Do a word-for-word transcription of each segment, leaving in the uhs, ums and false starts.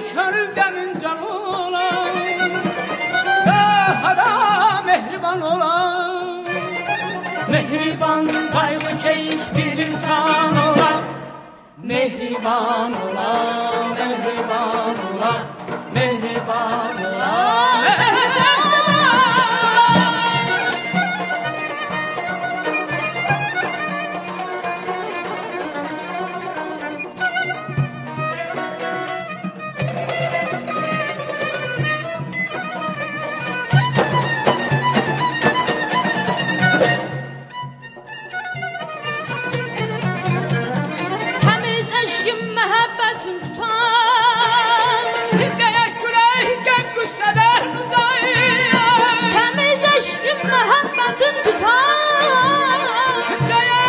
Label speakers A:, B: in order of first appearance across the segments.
A: körüldemin canı olan, daha da mehriban olan, mehriban kaygı keş bir insan olan, mehriban olan, mehriban olan, mehriban olan, mehriban.
B: Məhəbbətin tutar
A: Hindəyə külək qəm qüssədən uzayır,
B: təmiz eşqin məhəbbətin tutar
A: Hindəyə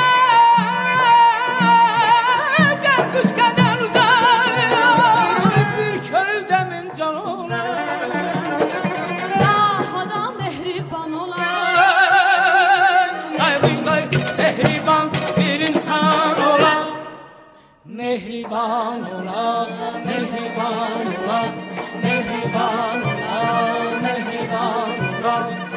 A: qəm qüssədən uzayır, bir körüldəmin canı olan,
B: daha da mehriban olan,
A: qaygın qay mehriban bir insan olan, mehriban olan, mehriban olan, mehriban olan, mehriban olan.